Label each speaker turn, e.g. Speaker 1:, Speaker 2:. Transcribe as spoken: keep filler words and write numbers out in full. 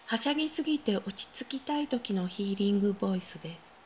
Speaker 1: はしゃぎすぎて落ち着きたい時のヒーリングボイスです。